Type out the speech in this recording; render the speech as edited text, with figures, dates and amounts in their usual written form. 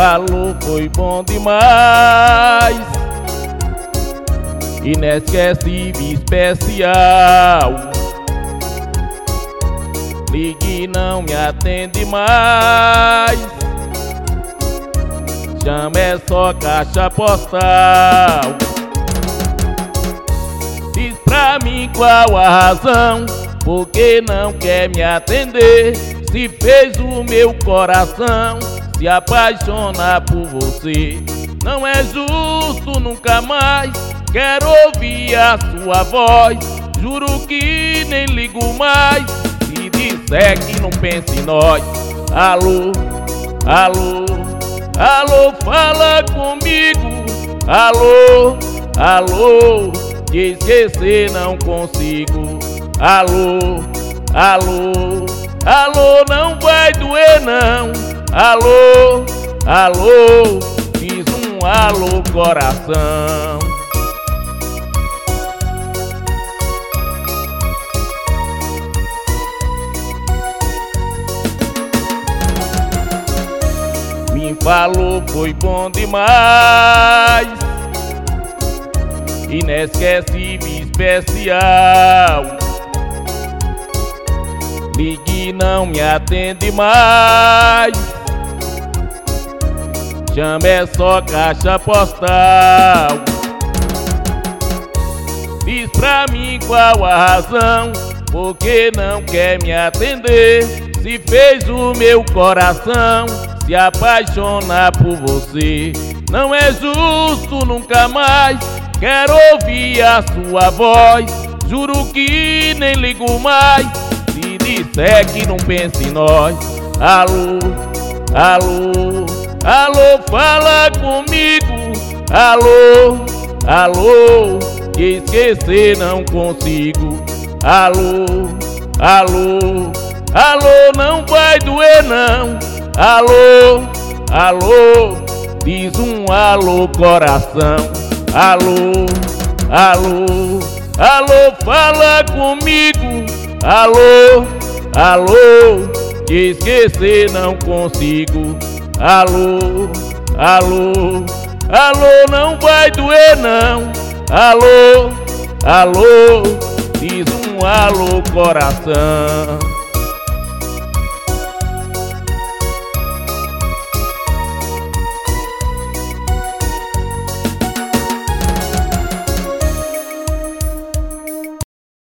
falou foi bom demais, inesquecível, especial. Ligue, não me atende mais, chama é só caixa postal. Diz pra mim qual a razão, porque não quer me atender. Se fez o meu coração se apaixonar por você. Não é justo, nunca mais quero ouvir a sua voz. Juro que nem ligo mais, se disser que não pensa em nós. Alô, alô, alô, fala comigo. Alô, alô, te esquecer não consigo. Alô, alô, alô, não vai doer não. Alô, alô, diz um alô coração. Me falou foi bom demais, inesquecível, especial. Ligue, não me atende mais, chama é só caixa postal. Diz pra mim qual a razão, porque não quer me atender. Se fez o meu coração se apaixonar por você. Não é justo, nunca mais quero ouvir a sua voz. Juro que nem ligo mais, se disser que não pensa em nós. Alô, alô, alô, fala comigo. Alô, alô, te esquecer não consigo. Alô, alô, alô, não vai doer não. Alô, alô, diz um alô coração. Alô, alô, alô, fala comigo. Alô, alô, te esquecer não consigo. Alô, alô, alô, não vai doer não. Alô, alô, diz um alô coração.